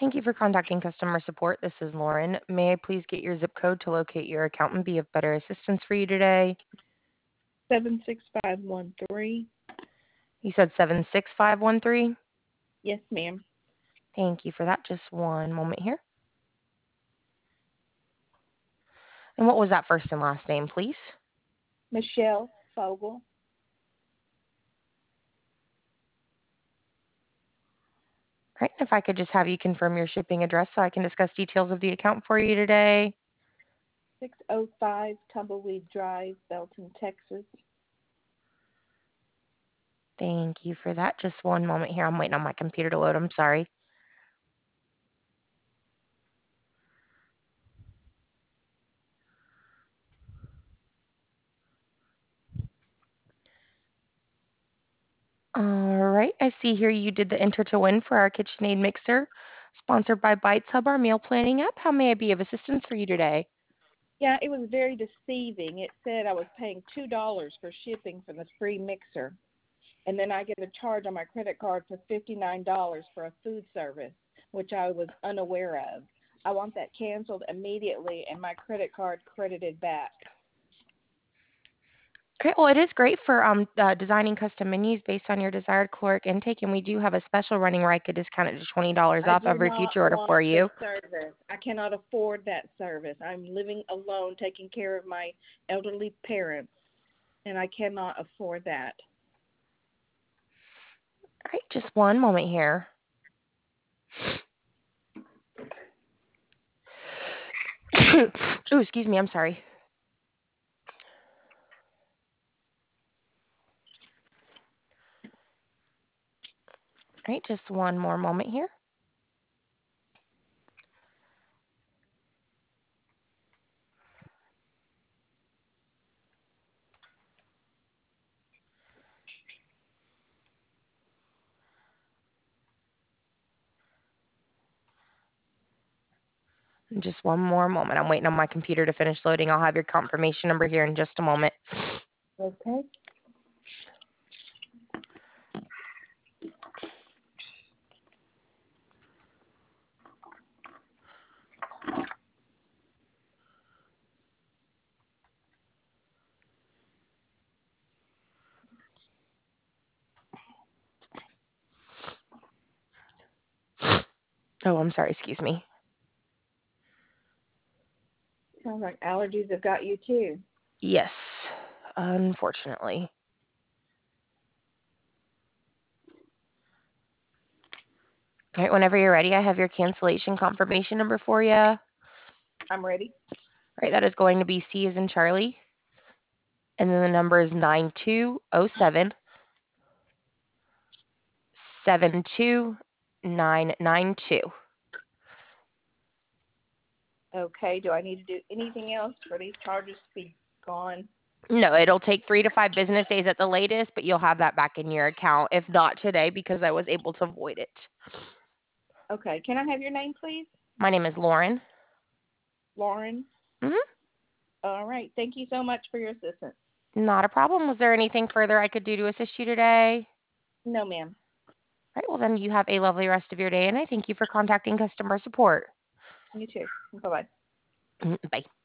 Thank you for contacting customer support. This is Lauren. May I please get your zip code to locate your account and be of better assistance for you today? 76513. You said 76513? Yes, ma'am. Thank you for that. Just one moment here. And what was that first and last name, please? Michelle Fogel. All right. If I could just have you confirm your shipping address so I can discuss details of the account for you today. 605 Tumbleweed Drive, Belton, Texas. Thank you for that. Just one moment here. I'm waiting on my computer to load. I'm sorry. All right. I see here you did the enter to win for our KitchenAid mixer, sponsored by Bites Hub, our meal planning app. How may I be of assistance for you today? Yeah, it was very deceiving. It said I was paying $2 for shipping for the free mixer, and then I get a charge on my credit card for $59 for a food service, which I was unaware of. I want that canceled immediately and my credit card credited back. Okay, well, it is great for designing custom menus based on your desired caloric intake, and we do have a special running where I could discount it to $20 I off do every not future order want for the you. service. I cannot afford that service. I'm living alone, taking care of my elderly parents, and I cannot afford that. All right, just one moment here. Oh, excuse me, I'm sorry. All right, just one more moment here. Just one more moment. I'm waiting on my computer to finish loading. I'll have your confirmation number here in just a moment. Okay. Oh, I'm sorry, excuse me. Sounds like allergies have got you too. Yes, unfortunately. All right, whenever you're ready, I have your cancellation confirmation number for you. All I'm ready. right, that is going to be C as in Charlie. And then the number is 9207 72992. Okay. Do I need to do anything else for these charges to be gone? No, it'll take 3 to 5 business days at the latest, but you'll have that back in your account. If not today, because I was able to avoid it. Okay. Can I have your name, please? My name is Lauren. Lauren. Hmm. All right. Thank you so much for your assistance. Not a problem. Was there anything further I could do to assist you today? No, ma'am. All right, well, then you have a lovely rest of your day, and I thank you for contacting customer support. You too. Bye-bye. Bye.